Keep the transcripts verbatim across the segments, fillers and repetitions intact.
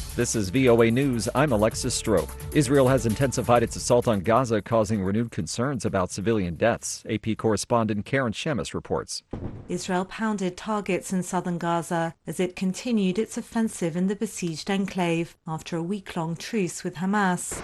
This is V O A News. I'm Alexis Strope. Israel has intensified its assault on Gaza, causing renewed concerns about civilian deaths. A P correspondent Karen Shemis reports. Israel pounded targets in southern Gaza as it continued its offensive in the besieged enclave after a week-long truce with Hamas.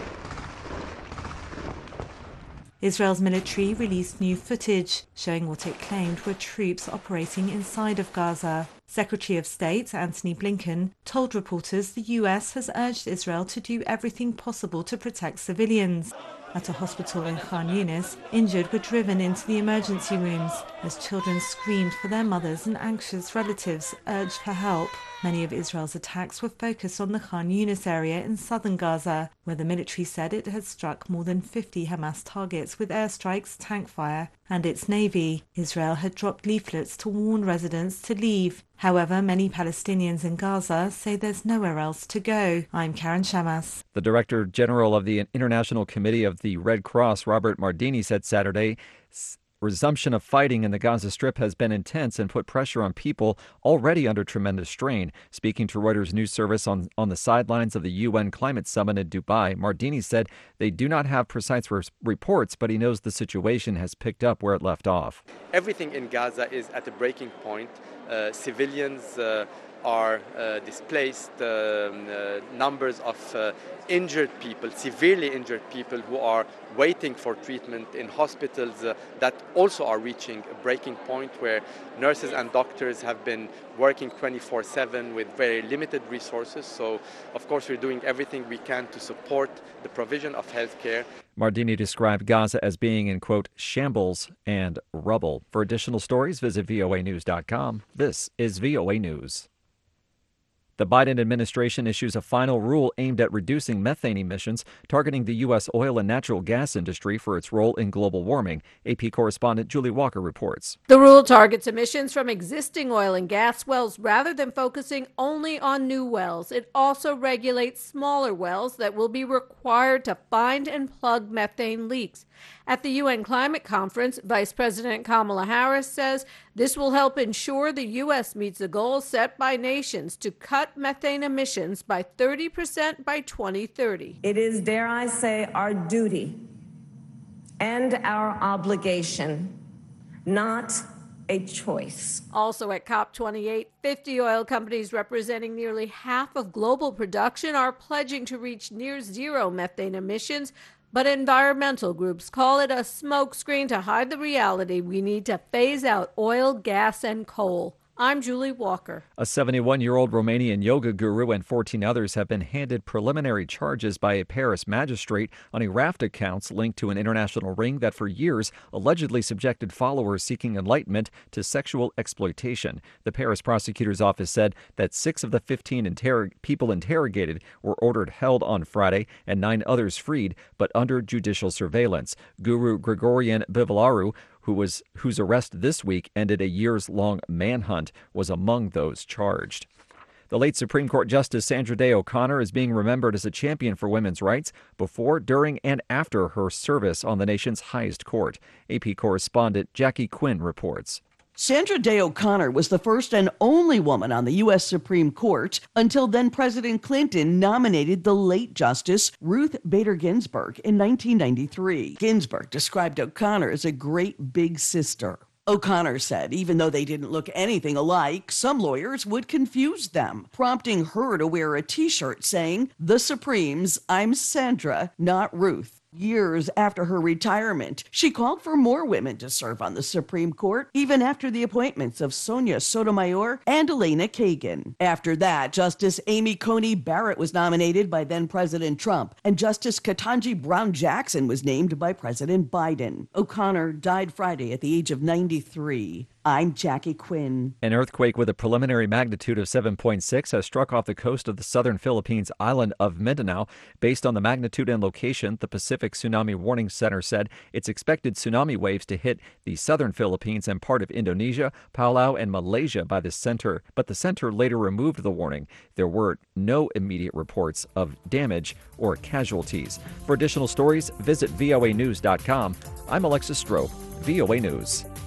Israel's military released new footage showing what it claimed were troops operating inside of Gaza. Secretary of State Antony Blinken told reporters the U S has urged Israel to do everything possible to protect civilians. At a hospital in Khan Yunis, injured were driven into the emergency rooms as children screamed for their mothers and anxious relatives urged for help. Many of Israel's attacks were focused on the Khan Yunis area in southern Gaza, where the military said it had struck more than fifty Hamas targets with airstrikes, tank fire, and its navy. Israel had dropped leaflets to warn residents to leave. However, many Palestinians in Gaza say there's nowhere else to go. I'm Karen Shemis. The Director General of the International Committee of the Red Cross, Robert Mardini, said Saturday resumption of fighting in the Gaza Strip has been intense and put pressure on people already under tremendous strain. Speaking to Reuters news service on, on the sidelines of the U N Climate Summit in Dubai, Mardini said they do not have precise re- reports, but he knows the situation has picked up where it left off. Everything in Gaza is at a breaking point. Uh, civilians uh, are uh, displaced, um, uh, numbers of uh, injured people, severely injured people who are waiting for treatment in hospitals uh, that also are reaching a breaking point where nurses and doctors have been working twenty-four seven with very limited resources. So, of course, we're doing everything we can to support the provision of health care. Mardini described Gaza as being in, quote, shambles and rubble. For additional stories, visit V O A news dot com. This is V O A News. The Biden administration issues a final rule aimed at reducing methane emissions, targeting the U S oil and natural gas industry for its role in global warming. A P correspondent Julie Walker reports. The rule targets emissions from existing oil and gas wells rather than focusing only on new wells. It also regulates smaller wells that will be required to find and plug methane leaks. At the U N Climate Conference, Vice President Kamala Harris says this will help ensure the U S meets the goals set by nations to cut methane emissions by thirty percent by twenty thirty. It is, dare I say, our duty and our obligation, not a choice. Also at COP twenty-eight, fifty oil companies representing nearly half of global production are pledging to reach near zero methane emissions. But environmental groups call it a smokescreen to hide the reality we need to phase out oil, gas, and coal. I'm Julie Walker. A seventy-one-year-old Romanian yoga guru and fourteen others have been handed preliminary charges by a Paris magistrate on a raft of counts linked to an international ring that for years allegedly subjected followers seeking enlightenment to sexual exploitation. The Paris prosecutor's office said that six of the fifteen inter- people interrogated were ordered held on Friday and nine others freed, but under judicial surveillance. Guru Grigorian Bivilaru, who was whose arrest this week ended a years-long manhunt, was among those charged. The late Supreme Court Justice Sandra Day O'Connor is being remembered as a champion for women's rights before, during, and after her service on the nation's highest court. A P correspondent Jackie Quinn reports. Sandra Day O'Connor was the first and only woman on the U S Supreme Court until then-President Clinton nominated the late Justice Ruth Bader Ginsburg in nineteen ninety-three. Ginsburg described O'Connor as a great big sister. O'Connor said even though they didn't look anything alike, some lawyers would confuse them, prompting her to wear a T-shirt saying, "The Supremes, I'm Sandra, not Ruth." Years after her retirement, she called for more women to serve on the Supreme Court, even after the appointments of Sonia Sotomayor and Elena Kagan. After that, Justice Amy Coney Barrett was nominated by then-President Trump, and Justice Ketanji Brown Jackson was named by President Biden. O'Connor died Friday at the age of ninety-three. I'm Jackie Quinn. An earthquake with a preliminary magnitude of seven point six has struck off the coast of the southern Philippines island of Mindanao. Based on the magnitude and location, the Pacific Tsunami Warning Center said it's expected tsunami waves to hit the southern Philippines and part of Indonesia, Palau, and Malaysia by the center. But the center later removed the warning. There were no immediate reports of damage or casualties. For additional stories, visit V O A news dot com. I'm Alexis Strope, V O A News.